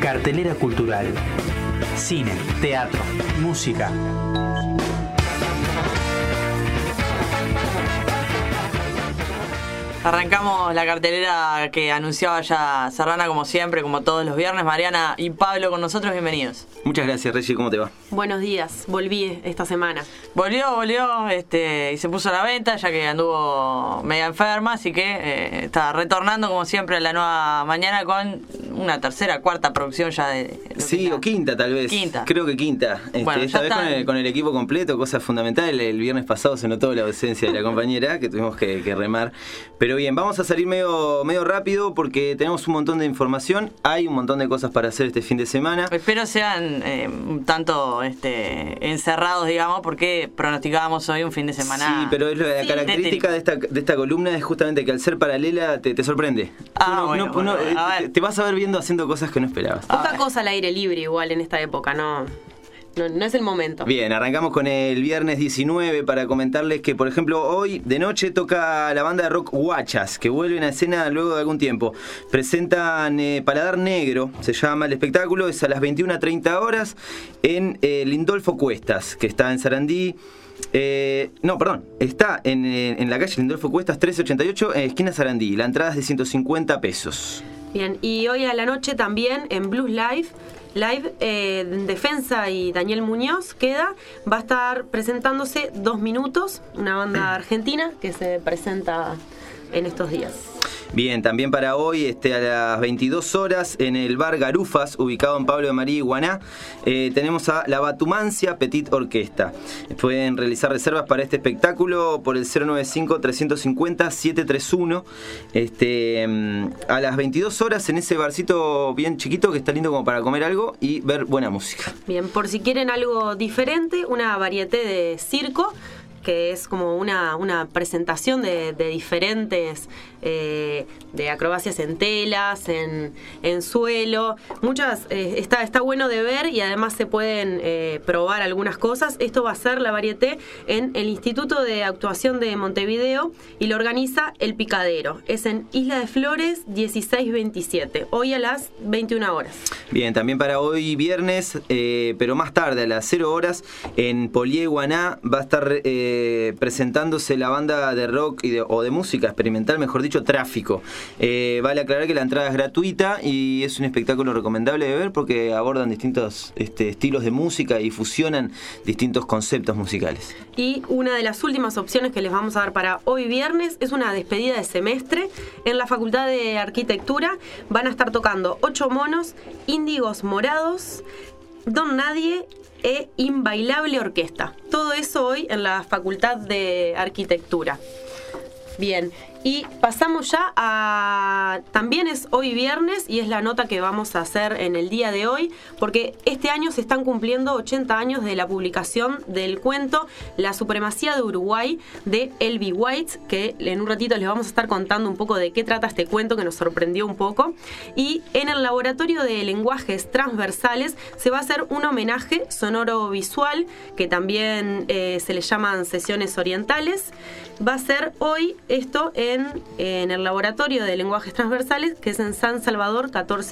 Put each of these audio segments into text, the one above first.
Cartelera cultural. Cine, teatro, música. Arrancamos la cartelera que anunciaba ya Serrana, como siempre, como todos los viernes. Mariana y Pablo con nosotros, bienvenidos. Muchas gracias, Reggie, ¿cómo te va? Buenos días, volví esta semana. Volvió y se puso a la venta ya que anduvo media enferma, así que está retornando como siempre a la nueva mañana con una tercera, cuarta producción ya de sí, o quinta tal vez. Quinta. Creo que quinta. Bueno, esta vez con el equipo completo, cosa fundamental. El viernes pasado se notó la ausencia de la compañera, que tuvimos que remar. Pero bien, vamos a salir medio rápido porque tenemos un montón de información. Hay un montón de cosas para hacer este fin de semana. Espero sean un tanto encerrados, digamos, porque pronosticábamos hoy un fin de semana. Sí, pero la característica de esta columna es justamente que al ser paralela te sorprende. Te vas a ver viendo haciendo cosas que no esperabas. Poca cosa al aire libre igual en esta época, no es el momento. Bien, arrancamos con el viernes 19 para comentarles que, por ejemplo, hoy de noche toca la banda de rock Guachas, que vuelven a escena luego de algún tiempo. Presentan Paladar Negro, se llama el espectáculo, es a las 21:30 horas en Lindolfo Cuestas, que está en Sarandí. Está en la calle Lindolfo Cuestas 1388, esquina Sarandí. La entrada es de 150 pesos. Bien, y hoy a la noche también en Blues Live, Defensa y Daniel Muñoz va a estar presentándose 2 minutos, una banda argentina que se presenta en estos días. Bien, también para hoy a las 22 horas en el bar Garufas, ubicado en Pablo de María y Guaná, tenemos a la Batumancia Petit Orquesta. Pueden realizar reservas para este espectáculo por el 095-350-731. A las 22 horas en ese barcito bien chiquito que está lindo como para comer algo y ver buena música. Bien, por si quieren algo diferente, una varieté de circo, que es como una presentación de diferentes de acrobacias en telas, en suelo. Muchas está bueno de ver y además se pueden probar algunas cosas. Esto va a ser la varieté en el Instituto de Actuación de Montevideo y lo organiza El Picadero. Es en Isla de Flores 1627, hoy a las 21 horas. Bien, también para hoy viernes, pero más tarde a las 0 horas en Polié Guaná va a estar presentándose la banda de rock o de música experimental, mejor dicho, Tráfico. Vale aclarar que la entrada es gratuita y es un espectáculo recomendable de ver porque abordan distintos estilos de música y fusionan distintos conceptos musicales. Y una de las últimas opciones que les vamos a dar para hoy viernes es una despedida de semestre en la Facultad de Arquitectura. Van a estar tocando 8 monos, Índigos Morados, Don Nadie e Inbailable Orquesta. Todo eso hoy en la Facultad de Arquitectura. Bien, y pasamos ya a... También es hoy viernes y es la nota que vamos a hacer en el día de hoy, porque este año se están cumpliendo 80 años de la publicación del cuento La Supremacía de Uruguay de L.B. White, que en un ratito les vamos a estar contando un poco de qué trata este cuento que nos sorprendió un poco. Y en el Laboratorio de Lenguajes Transversales se va a hacer un homenaje sonoro-visual, que también se le llaman sesiones orientales. Va a ser hoy esto en el Laboratorio de Lenguajes Transversales, que es en San Salvador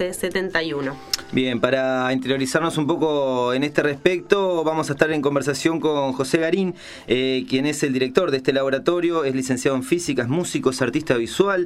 1471. Bien, para interiorizarnos un poco en este respecto, vamos a estar en conversación con José Garín, quien es el director de este laboratorio, es licenciado en física, es músico, es artista visual,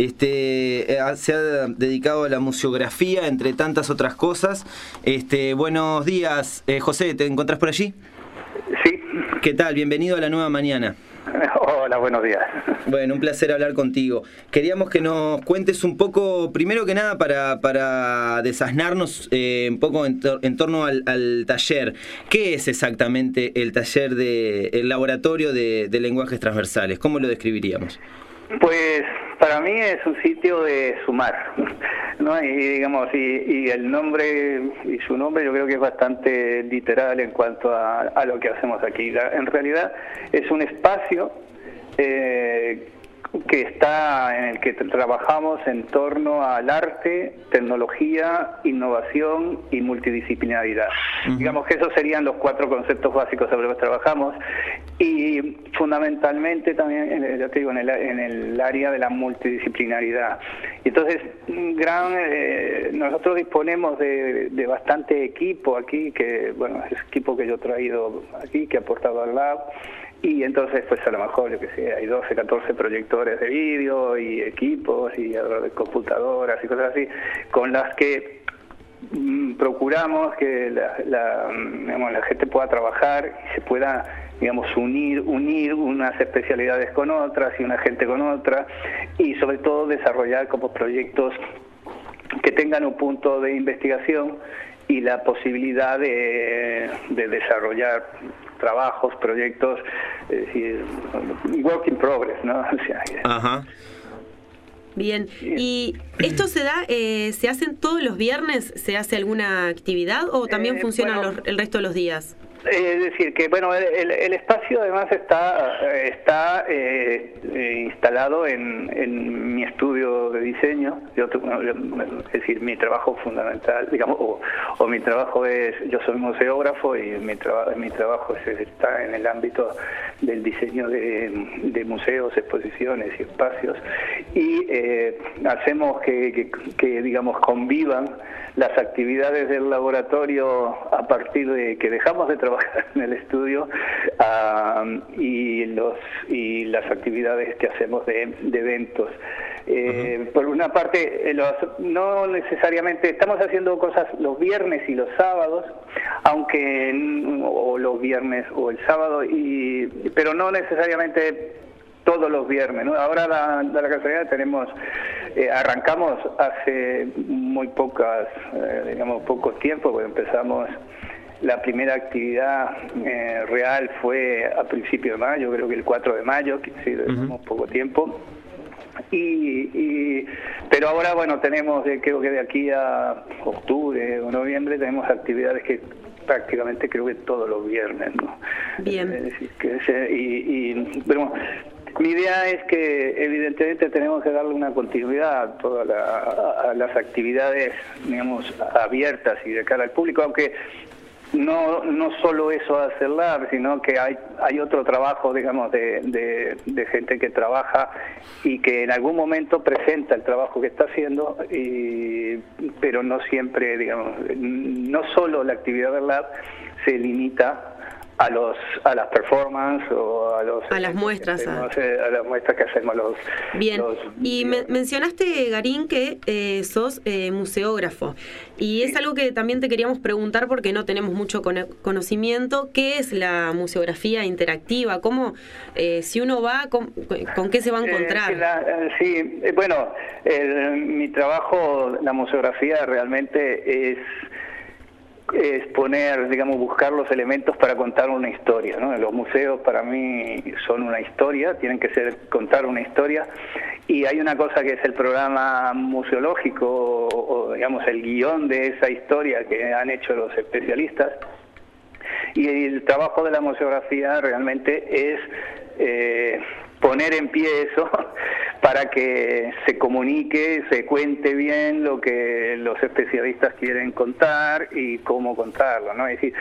se ha dedicado a la museografía, entre tantas otras cosas. Buenos días, José, ¿te encontrás por allí? Sí. ¿Qué tal? Bienvenido a La Nueva Mañana. Hola, buenos días. Bueno, un placer hablar contigo. Queríamos que nos cuentes un poco, primero que nada, para desasnarnos un poco en torno al taller. ¿Qué es exactamente el taller el laboratorio de lenguajes transversales? ¿Cómo lo describiríamos? Pues para mí es un sitio de sumar, ¿no? Y digamos, y el nombre y su nombre yo creo que es bastante literal en cuanto a lo que hacemos aquí. En realidad es un espacio en el que trabajamos en torno al arte, tecnología, innovación y multidisciplinaridad. Digamos que esos serían los 4 conceptos básicos sobre los que trabajamos, y fundamentalmente también, ya te digo, en el área de la multidisciplinaridad. Y entonces, nosotros disponemos de bastante equipo aquí, que bueno, es equipo que yo he traído aquí, que he aportado al lab. Y entonces, pues a lo mejor, yo que sé, hay 12, 14 proyectores de vídeo y equipos y computadoras y cosas así, con las que procuramos que la gente pueda trabajar y se pueda, digamos, unir unas especialidades con otras y una gente con otra, y sobre todo desarrollar como proyectos que tengan un punto de investigación y la posibilidad de desarrollar trabajos, proyectos, es decir, work in progress, ¿no? O sea, Ajá. Bien, ¿y esto se hacen todos los viernes? ¿Se hace alguna actividad o también funciona el resto de los días? Es decir, que bueno, el espacio además está instalado en mi estudio de diseño. Es decir, mi trabajo fundamental, digamos, o mi trabajo es, yo soy museógrafo y mi trabajo está en el ámbito del diseño de museos, exposiciones y espacios, y hacemos que digamos convivan las actividades del laboratorio a partir de que dejamos de trabajar en el estudio y las actividades que hacemos de eventos. Por una parte, no necesariamente estamos haciendo cosas los viernes y los sábados, o los viernes o el sábado, pero no necesariamente todos los viernes, ¿no? Ahora la casualidad arrancamos hace muy poco tiempo, porque empezamos. La primera actividad real fue a principios de mayo, creo que el 4 de mayo, que sí, tenemos poco tiempo. Pero ahora, bueno, tenemos, creo que de aquí a octubre o noviembre, tenemos actividades que prácticamente creo que todos los viernes, ¿no? Bien. Es decir, pero mi idea es que evidentemente tenemos que darle una continuidad a todas las actividades, digamos, abiertas y de cara al público, aunque no solo eso hace el lab, sino que hay otro trabajo, digamos, de gente que trabaja y que en algún momento presenta el trabajo que está haciendo, pero no siempre, digamos, no solo la actividad del lab se limita a las performances o a las muestras a las muestras que hacemos los. Bien. Y mencionaste, Garín, que sos museógrafo, y es algo que también te queríamos preguntar porque no tenemos mucho conocimiento. ¿Qué es la museografía interactiva? ¿Cómo, si uno va, con qué se va a encontrar? Mi trabajo, la museografía, realmente es poner, digamos, buscar los elementos para contar una historia, ¿no? Los museos para mí son una historia, tienen que contar una historia, y hay una cosa que es el programa museológico o digamos el guión de esa historia que han hecho los especialistas, y el trabajo de la museografía realmente es poner en pie eso para que se comunique, se cuente bien lo que los especialistas quieren contar y cómo contarlo, ¿no? Es decir,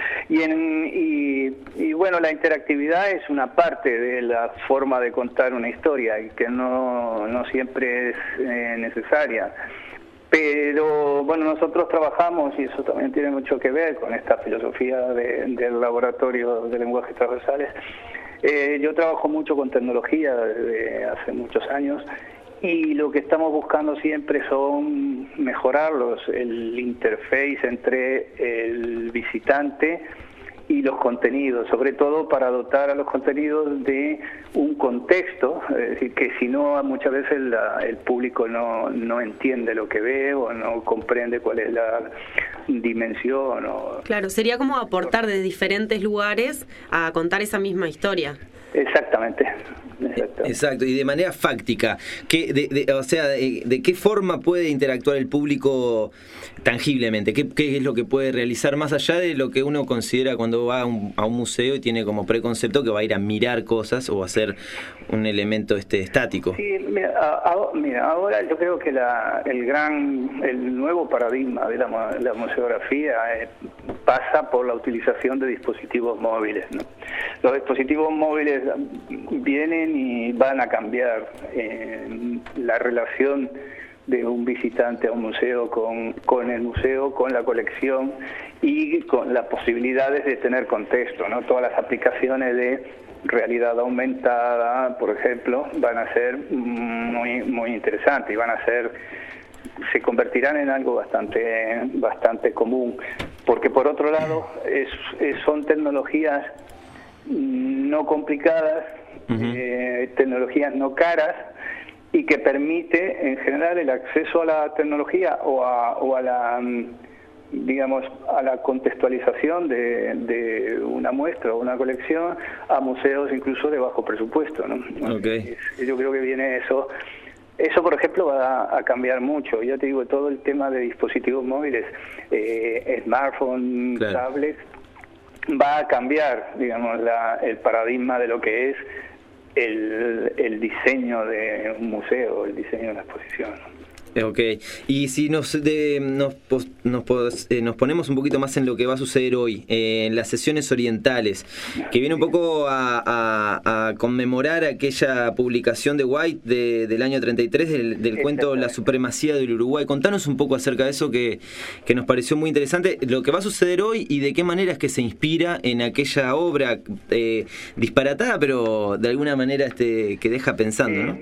y bueno, la interactividad es una parte de la forma de contar una historia y que no siempre es necesaria. Pero bueno, nosotros trabajamos, y eso también tiene mucho que ver con esta filosofía del laboratorio de lenguajes transversales. Yo trabajo mucho con tecnología desde hace muchos años, y lo que estamos buscando siempre son mejorar el interface entre el visitante y los contenidos, sobre todo para dotar a los contenidos de un contexto, es decir, que si no, muchas veces el público no entiende lo que ve o no comprende cuál es la dimensión. Claro, sería como aportar de diferentes lugares a contar esa misma historia. Exactamente. Exacto, y de manera fáctica, ¿de qué forma puede interactuar el público tangiblemente? ¿Qué es lo que puede realizar más allá de lo que uno considera cuando va a un museo y tiene como preconcepto que va a ir a mirar cosas o a hacer un elemento estático? Sí, mira, ahora yo creo que el nuevo paradigma de la museografía pasa por la utilización de dispositivos móviles, ¿no? Los dispositivos móviles vienen y van a cambiar la relación de un visitante a un museo con el museo, con la colección y con las posibilidades de tener contexto, ¿no? Todas las aplicaciones de realidad aumentada, por ejemplo, van a ser muy, muy interesantes y se convertirán en algo bastante común, porque por otro lado son tecnologías no complicadas, tecnologías no caras, y que permite en general el acceso a la tecnología o a la, digamos, a la contextualización de una muestra o una colección a museos incluso de bajo presupuesto, ¿no? Okay. Yo creo que viene eso, por ejemplo, va a cambiar mucho. Ya te digo, todo el tema de dispositivos móviles, smartphone, claro, tablets, va a cambiar, digamos, el paradigma de lo que es el diseño de un museo, el diseño de una exposición. Ok, y si nos ponemos un poquito más en lo que va a suceder hoy, en las sesiones orientales, que viene un poco a conmemorar aquella publicación de White del año 33 del cuento La supremacía del Uruguay. Contanos un poco acerca de eso que nos pareció muy interesante, lo que va a suceder hoy y de qué manera es que se inspira en aquella obra disparatada, pero de alguna manera que deja pensando, ¿no?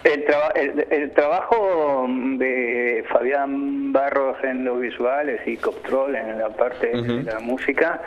El trabajo de Fabián Barros en los visuales y Coptrol en la parte de la música,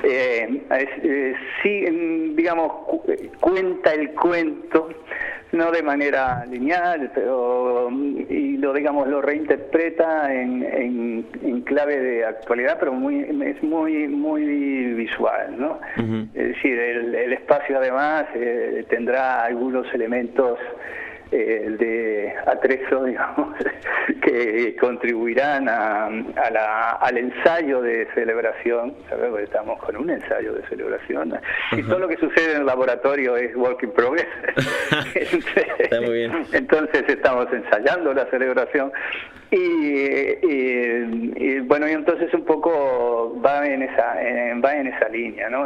sí, digamos, cuenta el cuento, no de manera lineal, pero lo reinterpreta en clave de actualidad, pero es muy visual, ¿no? Es decir, el espacio además tendrá algunos elementos de atrezo, digamos, que contribuirán al ensayo de celebración. ¿Sabes? Estamos con un ensayo de celebración y todo lo que sucede en el laboratorio es work in progress. Está muy bien. Entonces estamos ensayando la celebración y bueno, y entonces un poco va en esa línea, ¿no?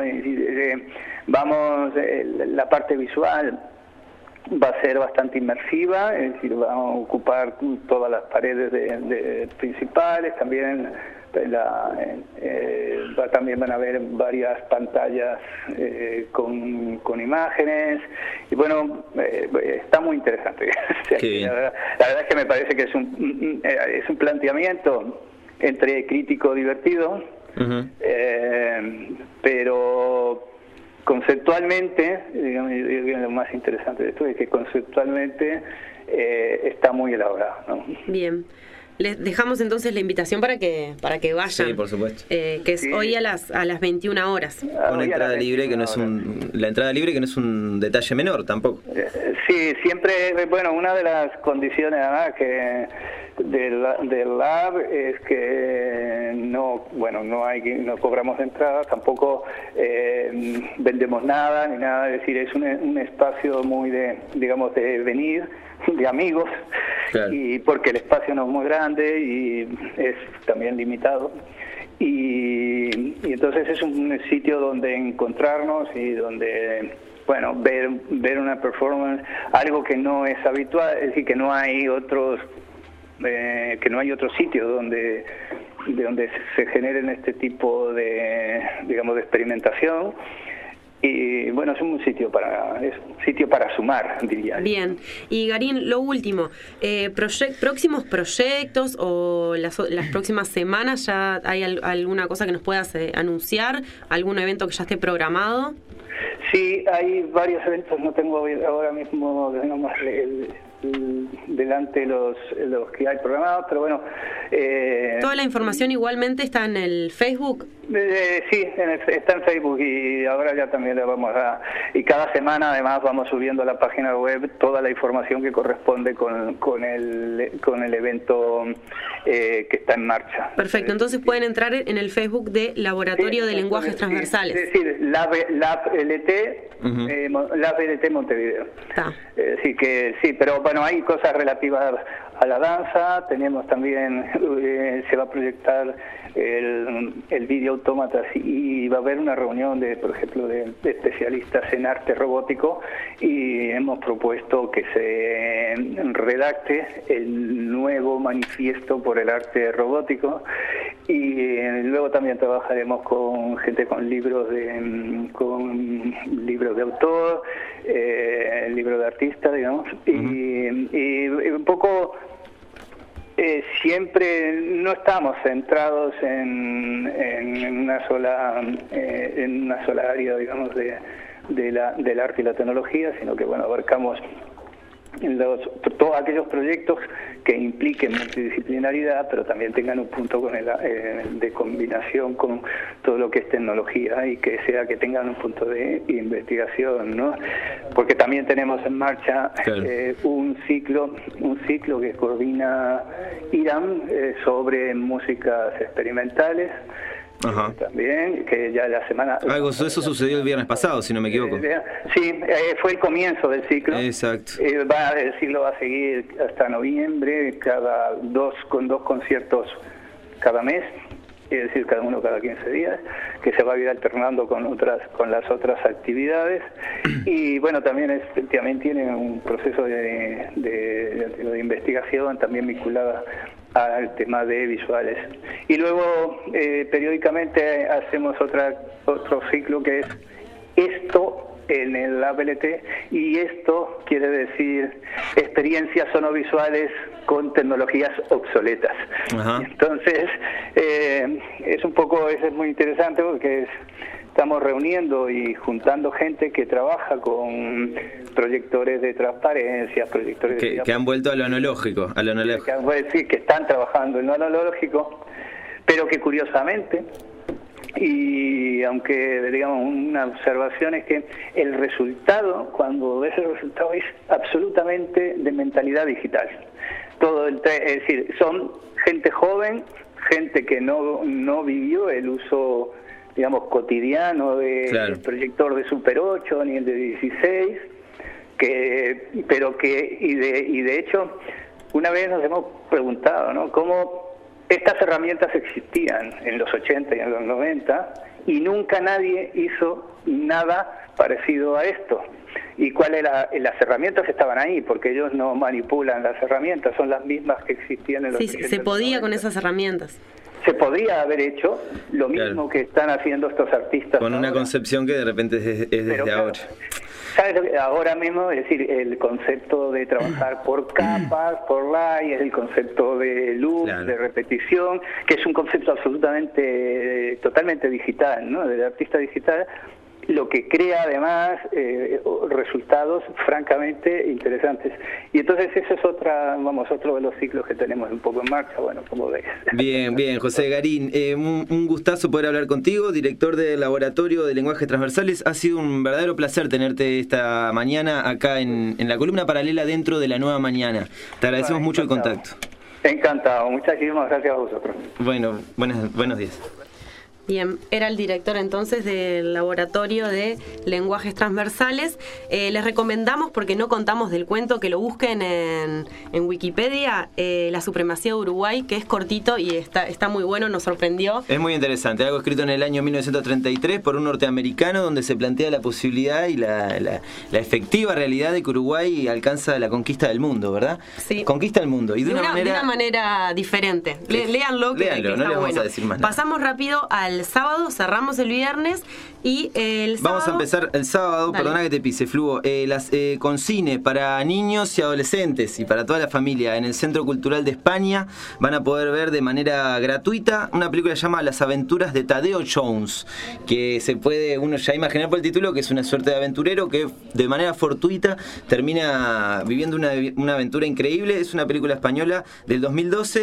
La parte visual va a ser bastante inmersiva, es decir, va a ocupar todas las paredes principales, también también van a haber varias pantallas con imágenes, y bueno, está muy interesante. La verdad es que me parece que es un planteamiento entre crítico divertido, pero conceptualmente, digamos, lo más interesante de esto es que conceptualmente está muy elaborado, ¿no? Bien. Les dejamos entonces la invitación para que vayan. Sí, por supuesto. Que es hoy a las 21 horas. Con entrada libre, que no es la entrada libre que no es un detalle menor tampoco. Sí, siempre, bueno, una de las condiciones además del lab es que no cobramos entrada, tampoco vendemos nada ni nada, es decir, es un espacio muy de venir, de amigos, claro, y porque el espacio no es muy grande y es también limitado, y entonces es un sitio donde encontrarnos y donde, bueno, ver una performance, algo que no es habitual, es decir, que no hay otro sitio donde se generen este tipo de experimentación. Y bueno, es un sitio para sumar, diría. Bien, y Garín, lo último, próximos proyectos o las próximas semanas, ¿ya hay alguna cosa que nos puedas anunciar? ¿Algún evento que ya esté programado? Sí, hay varios eventos, no tengo ahora mismo delante los que hay programados, pero bueno. Toda la información igualmente está en el Facebook. Sí, está en Facebook y ahora ya también le vamos a... Y cada semana además vamos subiendo a la página web toda la información que corresponde con el evento que está en marcha. Perfecto, entonces pueden entrar en el Facebook de Laboratorio de Lenguajes Transversales. Es decir, LabLT Montevideo. Sí, que sí, pero bueno, hay cosas relativas a la danza, tenemos también, se va a proyectar el vídeo autómatas y va a haber una reunión por ejemplo, de especialistas en arte robótico y hemos propuesto que se redacte el nuevo manifiesto por el arte robótico y luego también trabajaremos con gente con libros de autor, libros de artista, digamos, y un poco siempre no estamos centrados en una sola área, digamos, del arte y la tecnología, sino que bueno, abarcamos todos aquellos proyectos que impliquen multidisciplinaridad, pero también tengan un punto de combinación con todo lo que es tecnología y que tengan un punto de investigación, ¿no? Porque también tenemos en marcha un ciclo que coordina Irán sobre músicas experimentales. Ajá. También, que ya la semana... Algo de eso sucedió el viernes pasado, si no me equivoco. Sí, fue el comienzo del ciclo. Exacto. El ciclo va a seguir hasta noviembre, con dos conciertos cada mes, es decir, cada uno cada 15 días, que se va a ir alternando con las otras actividades. Y bueno, también tiene un proceso de investigación también vinculada al tema de visuales. Y luego periódicamente hacemos otro ciclo que es esto en el LabLT, y esto quiere decir experiencias sonovisuales con tecnologías obsoletas. Ajá. Entonces es muy interesante porque estamos reuniendo y juntando gente que trabaja con proyectores de transparencia, que han vuelto a lo analógico, que están trabajando en lo analógico, pero que curiosamente, y aunque digamos una observación es que el resultado, cuando ves el resultado, es absolutamente de mentalidad digital. Es decir, son gente joven, gente que no vivió el uso, digamos, cotidiano del proyector de Super 8 ni el de 16, y de hecho una vez nos hemos preguntado, ¿no?, cómo estas herramientas existían en los 80 y en los 90 y nunca nadie hizo nada parecido a esto. ¿Y las herramientas estaban ahí? Porque ellos no manipulan las herramientas, son las mismas que existían en los 80. Sí, se podía con esas herramientas. Se podría haber hecho lo mismo que están haciendo estos artistas. Con una concepción que de repente es desde ahora. ¿Sabes? Ahora mismo, es decir, el concepto de trabajar por capas, por layers, el concepto de loop, de repetición, que es un concepto totalmente digital, ¿no?, del artista digital, lo que crea además resultados francamente interesantes. Y entonces eso es otro de los ciclos que tenemos un poco en marcha, bueno, como ves. Bien, José Garín, un gustazo poder hablar contigo, director del Laboratorio de Lenguajes Transversales. Ha sido un verdadero placer tenerte esta mañana acá en la columna paralela dentro de La Nueva Mañana. Te agradecemos mucho el contacto. Encantado, muchísimas gracias a vosotros. Bueno, buenos días. Bien, era el director entonces del Laboratorio de Lenguajes Transversales. Les recomendamos, porque no contamos del cuento, que lo busquen en Wikipedia, La Supremacía de Uruguay, que es cortito y está muy bueno, nos sorprendió. Es muy interesante, algo escrito en el año 1933 por un norteamericano, donde se plantea la posibilidad y la efectiva realidad de que Uruguay alcanza la conquista del mundo, ¿verdad? Sí. Conquista el mundo. Y de una manera diferente. Léanlo, que no está les vamos a decir más nada. Pasamos rápido al sábado, cerramos el viernes y el sábado... Vamos a empezar el sábado. Dale. Perdona que te pise, Flugo. Con cine para niños y adolescentes y para toda la familia en el Centro Cultural de España van a poder ver de manera gratuita una película que se llama Las Aventuras de Tadeo Jones, que se puede uno ya imaginar por el título que es una suerte de aventurero que de manera fortuita termina viviendo una aventura increíble. Es una película española del 2012.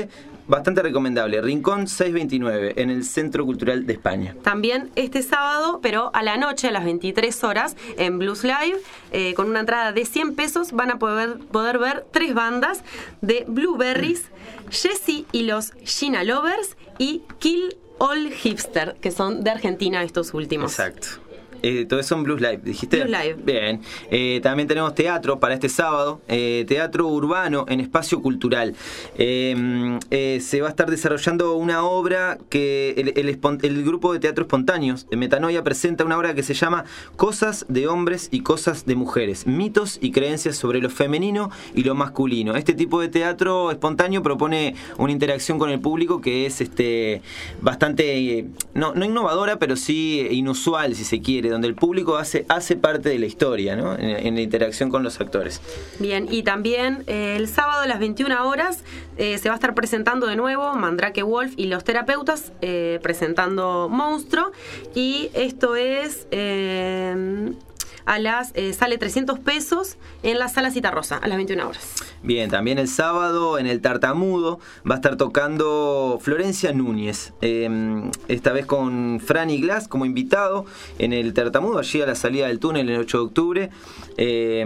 bastante recomendable. Rincón 629, en el Centro Cultural de España. También este sábado, pero a la noche, a las 23 horas, en Blues Live, con una entrada de 100 pesos, van a poder ver 3 bandas de Blueberries, Jessie y los Gina Lovers y Kill All Hipster, que son de Argentina estos últimos. Exacto. Todo eso en Blues Live, ¿dijiste? Blues Live. Bien. También tenemos teatro para este sábado, teatro urbano en espacio cultural. Se va a estar desarrollando una obra que el grupo de teatro espontáneos de Metanoia presenta una obra que se llama Cosas de hombres y cosas de mujeres, mitos y creencias sobre lo femenino y lo masculino. Este tipo de teatro espontáneo propone una interacción con el público que es bastante, no innovadora, pero sí inusual, si se quiere, donde el público hace parte de la historia, ¿no? En la interacción con los actores. Bien, y también el sábado a las 21 horas se va a estar presentando de nuevo Mandrake Wolf y los terapeutas presentando Monstruo, y esto es sale 300 pesos en la Sala Citarrosa a las 21 horas. Bien, también el sábado en el Tartamudo va a estar tocando Florencia Núñez, esta vez con Franny Glass como invitado en el Tartamudo, allí a la salida del túnel el 8 de octubre. Hay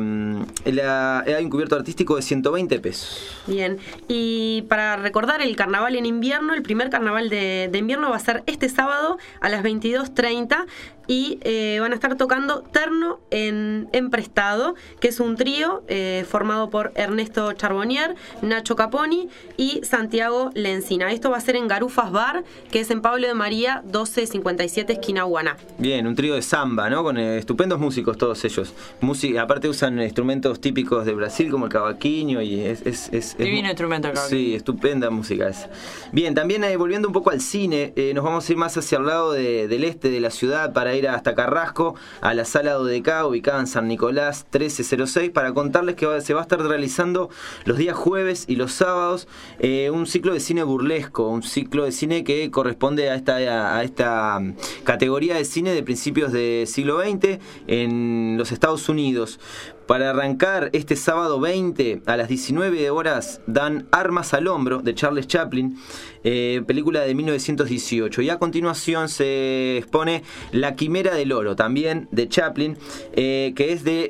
un cubierto artístico de 120 pesos. Bien, y para recordar el carnaval en invierno, el primer carnaval de invierno va a ser este sábado a las 22:30 y van a estar tocando Terno en Prestado, que es un trío formado por Ernesto Charbonnier, Nacho Caponi y Santiago Lencina. Esto va a ser en Garufas Bar, que es en Pablo de María 1257, esquina Guaná. Bien, un trío de samba, ¿no? Con estupendos músicos todos ellos. Aparte usan instrumentos típicos de Brasil como el cavaquinho y es divino instrumento el cavaquinho. Sí, estupenda música esa. Bien, también volviendo un poco al cine, nos vamos a ir más hacia el lado del este de la ciudad para ir hasta Carrasco, a la Sala Dodeca, ubicada en San Nicolás 1306, para contarles que se va a estar realizando los días jueves y los sábados un ciclo de cine burlesco, un ciclo de cine que corresponde a esta categoría de cine de principios del siglo XX en los Estados Unidos. Para arrancar este sábado 20 a las 19 horas dan Armas al Hombro de Charles Chaplin, película de 1918, y a continuación se expone La Quimera del Oro, también de Chaplin, que es de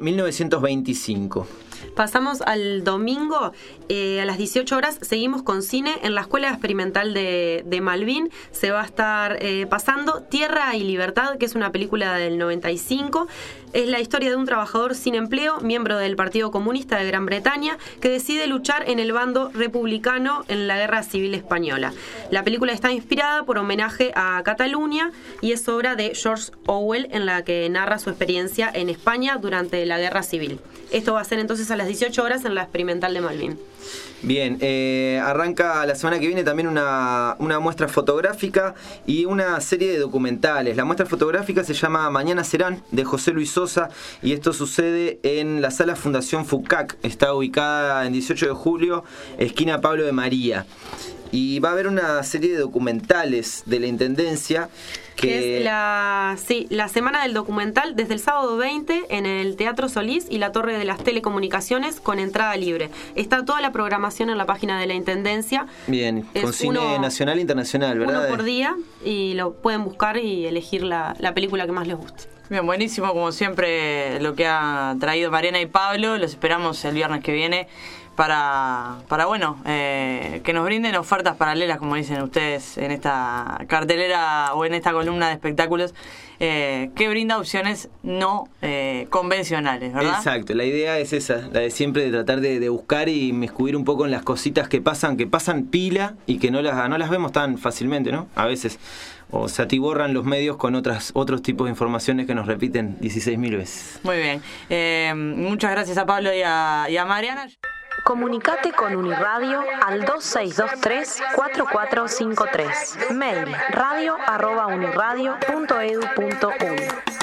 1925. Pasamos al domingo, a las 18 horas, seguimos con cine. En la Escuela Experimental de Malvin se va a estar pasando Tierra y Libertad, que es una película del 95. Es la historia de un trabajador sin empleo, miembro del Partido Comunista de Gran Bretaña, que decide luchar en el bando republicano en la Guerra Civil Española. La película está inspirada por homenaje a Cataluña y es obra de George Orwell, en la que narra su experiencia en España durante la Guerra Civil. Esto va a ser entonces a las 18 horas en la Experimental de Malvin. Bien, arranca la semana que viene también una muestra fotográfica y una serie de documentales. La muestra fotográfica se llama Mañana Serán, de José Luis Sosa, y esto sucede en la Sala Fundación FUCAC. Está ubicada en 18 de julio, esquina Pablo de María. Y va a haber una serie de documentales de la Intendencia que es la semana del documental desde el sábado 20 en el Teatro Solís y la Torre de las Telecomunicaciones con entrada libre. Está toda la programación en la página de la Intendencia. Bien, con cine nacional e internacional, ¿verdad? Uno por día, y lo pueden buscar y elegir la película que más les guste. Bien, buenísimo como siempre lo que ha traído Mariana y Pablo. Los esperamos el viernes que viene para que nos brinden ofertas paralelas, como dicen ustedes, en esta cartelera o en esta columna de espectáculos, que brinda opciones no convencionales, ¿verdad? Exacto, la idea es esa, la de siempre de tratar de buscar y inmiscuir un poco en las cositas que pasan pila y que no las vemos tan fácilmente, ¿no? A veces. O se atiborran los medios con otros tipos de informaciones que nos repiten 16.000 veces. Muy bien. Muchas gracias a Pablo y a Mariana. Comunicate con Uniradio al 2623-4453. Mail radio@uniradio.edu.uy.